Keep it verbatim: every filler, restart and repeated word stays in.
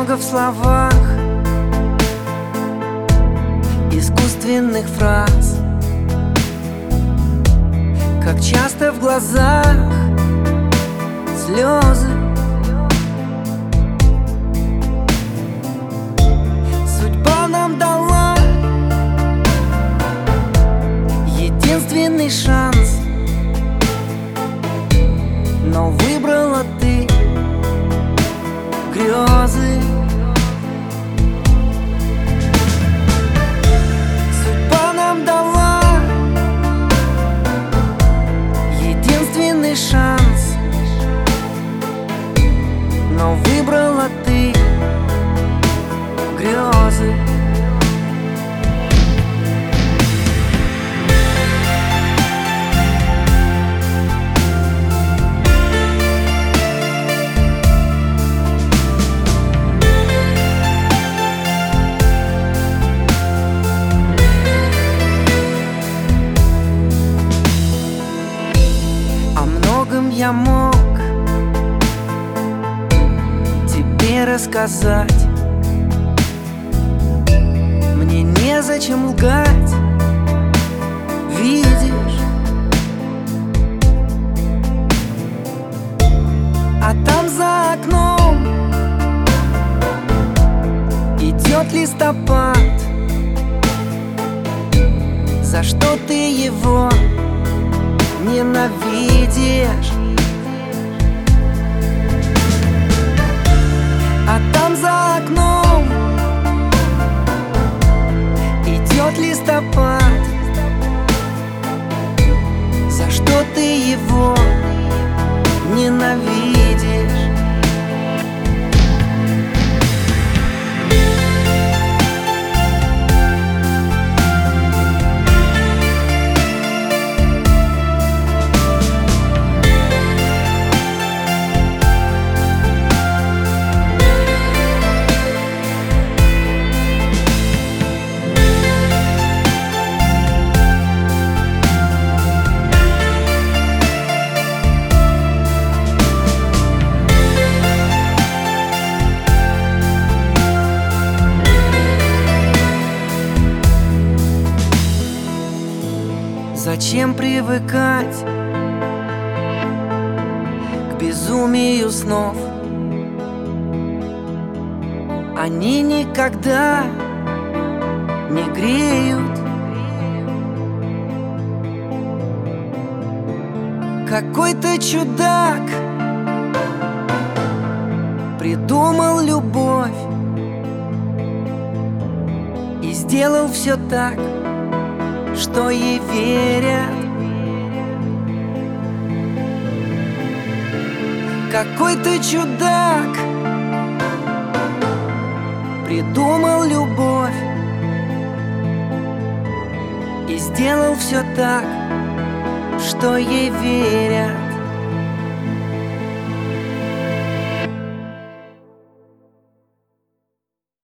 много в словах, искусственных фраз. Как часто в глазах слезы. Судьба нам дала единственный шанс, но выбрала ты грезы. Судьба нам дала единственный шанс, но выбрала ты грезы. Я мог тебе рассказать, мне незачем лгать, видишь. А там за окном идет листопад. За что ты его ненавидишь? А там за окном идет листопад. За что ты его ненавидишь? Зачем привыкать к безумию снов? Они никогда не греют. Какой-то чудак придумал любовь и сделал все так, что ей верят. Какой-то чудак придумал любовь и сделал все так, что ей верят.